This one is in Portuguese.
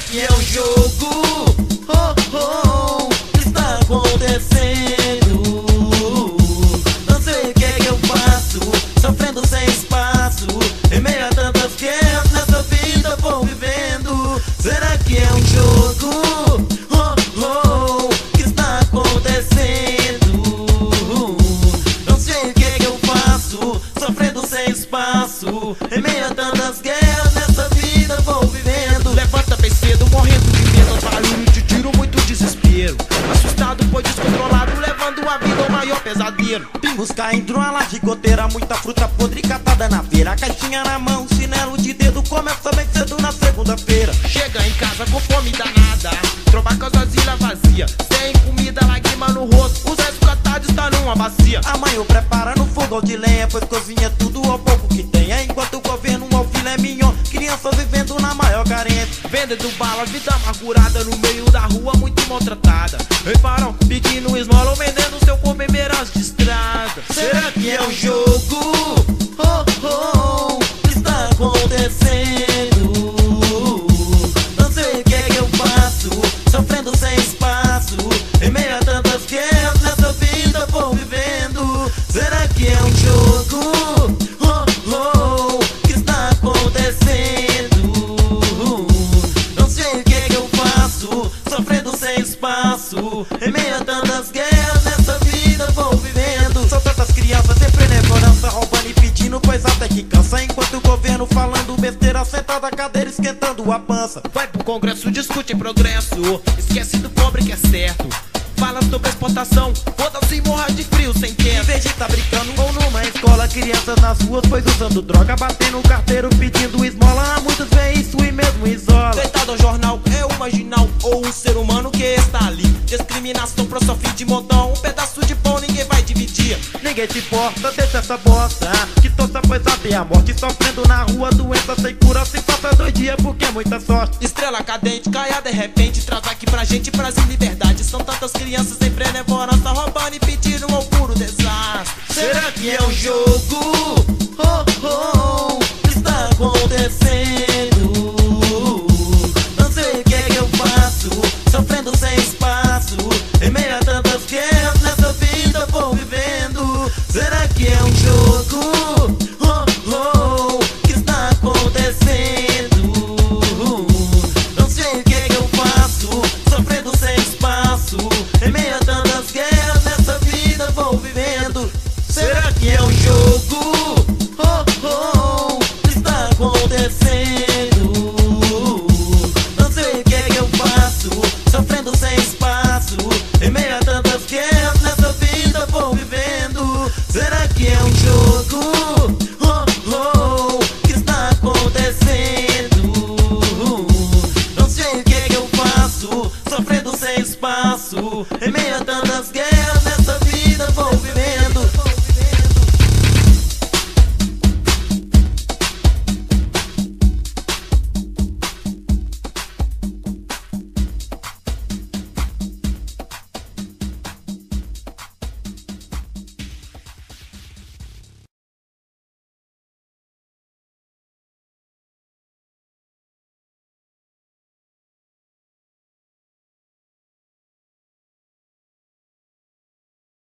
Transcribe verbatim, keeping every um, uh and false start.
que é um jogo? Oh, oh, o que está acontecendo? Não sei o que é que eu faço, sofrendo sem espaço, em meio a tantas guerras nessa vida vou vivendo. Será que é um jogo? Oh, oh, o que está acontecendo? Não sei o que é que eu faço, sofrendo sem espaço, em meio a tantas guerras nessa vida vou vivendo. Levanta bem cedo, morrendo de medo, barulho de tiro, muito desespero. Assustado, pois descontrolado, levando a vida ao maior pesadelo. Pingos caindo na laje goteira, muita fruta podre catada na feira. Caixinha na mão, chinelo de dedo, começa bem cedo na segunda-feira. Chega em casa com fome danada, tromba com as vasilhas vazias, sem comida, lágrima no rosto, os restos catados está numa bacia. A mãe o prepara no fogão de lenha, pois cozinha tudo ao pouco que tem. Enquanto o governo ao filé mignon, crianças vivendo na maior carência. Vendendo bala, vida amargurada no meio da rua, muito maltratada. Em farol, pedindo esmola ou vendendo seu corpo em beiras de estrada. Será que é um jogo? Oh, oh, o que está acontecendo? Não sei o que é que eu faço, sofrendo sem espaço, em meio a tantas guerras nessa vida vou vivendo. Será que é um jogo? Oh, oh, o que está acontecendo? Não sei o que é que eu faço, sofrendo sem espaço, em meio a tantas guerras nessa vida vou vivendo. São tantas crianças sempre na ignorância, roubando e pedindo, pois até que cansa. Enquanto o governo falando besteira, sentado na cadeira esquentando a pança. Vai pro congresso, discute progresso, esquece do pobre que é certo. Fala sobre exportação, foda-se e morra de frio sem Em tempo. vez de tá brincando ou numa escola, crianças nas ruas, pois usando droga, batendo o carteiro, pedindo esmola. Muitos veem isso e mesmo isola. Deitado ao jornal, é o marginal ou um ser humano que está ali. Discriminação pra só fim de montão, um pedaço de pão ninguém vai dividir. Ninguém se importa, deixa essa bosta, que toda pois até a morte. Sofrendo na rua, doença sem cura, se passa dois dias porque é muita sorte. Estrela cadente, caia de repente, traz aqui pra gente prazer e liberdade. São tantas crianças em benevolência, roubando e pedindo ao puro desastre. Será que é um jogo? Oh, oh, o que está acontecendo? Não sei o que é que eu faço, sofrendo sem espaço, em meio a tantas guerras nessa vida vou vivendo. Será que é um jogo?